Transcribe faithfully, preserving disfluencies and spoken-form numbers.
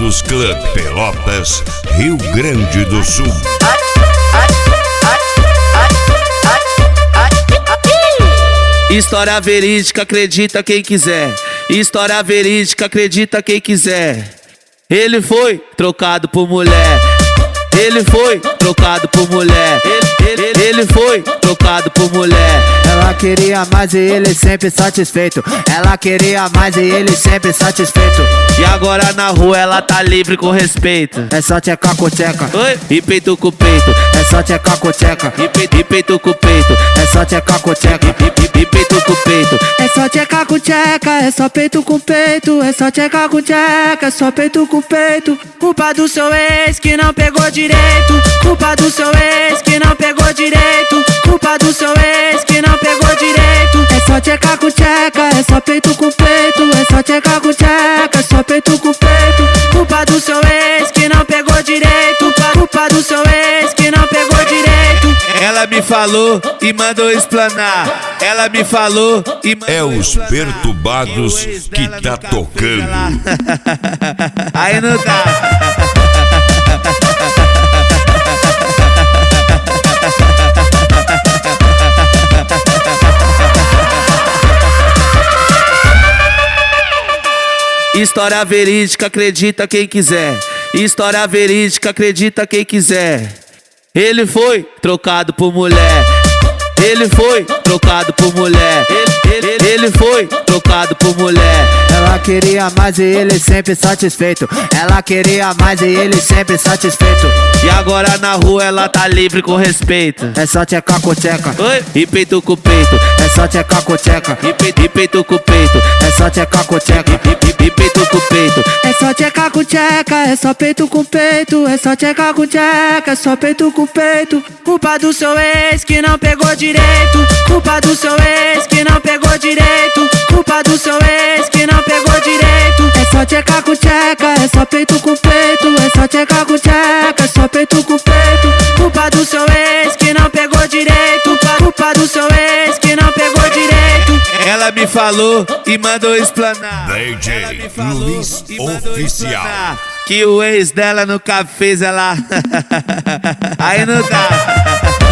Perturbados Club Pelotas, Rio Grande do Sul. História verídica, acredita quem quiser. História verídica, acredita quem quiser. Ele foi trocado por mulher. Ele foi trocado por mulher. Ele, ele, ele foi trocado por mulher. Ela queria mais e ele sempre satisfeito. Ela queria mais e ele sempre satisfeito. E agora na rua ela tá livre com respeito. É só tchecar com tcheca. Oi? E peito com peito. É só tchecar com tcheca. E peito, e peito com peito. É só tchecar com tcheca. E, e, e peito com peito. É só tchecar com tcheca. É só peito com peito. É só tchecar com tcheca. É só peito com peito. Culpa do seu ex que não pegou direito. Culpa do seu ex que não pegou direito. Culpa do seu ex que não pegou direito. É só tchecar com tcheca. É só peito com peito. É só tchecar com tcheca. É só peito com peito. Culpa do seu ex que não pegou direito. Culpa do seu ex que não pegou direito. Ela me falou e mandou explanar. Ela me falou e mandou É os explanar. Perturbados que tá tocando. Aí não dá. História verídica, acredita quem quiser. História verídica, acredita quem quiser. Ele foi trocado por mulher. Ele foi trocado por mulher. Ele, ele, ele foi trocado por mulher. Ela queria mais e ele sempre satisfeito. Ela queria mais e ele sempre satisfeito. E agora na rua ela tá livre com respeito. É só tchecar com tcheca. Oi? E peito com peito. É só tchecar com tcheca. E peito, e peito com peito. É só tchecar com tcheca. E, e, e peito com peito. É só tchecar com tcheca. É só peito com peito. É só tchecar com tcheca. É só peito com peito. Culpa do seu ex que não pegou direito. Culpa do seu ex que não pegou direito. Culpa do seu ex que não pegou direito. É só tchecar com tcheca. É só peito com peito. É só tchecar com tcheca. É só peito com peito. Culpa do seu ex que não pegou direito. Culpa do seu ex que não pegou direito. Ela me falou e mandou explanar. D J Luiz E mandou Oficial. explanar que o ex dela nunca fez ela. Aí não dá.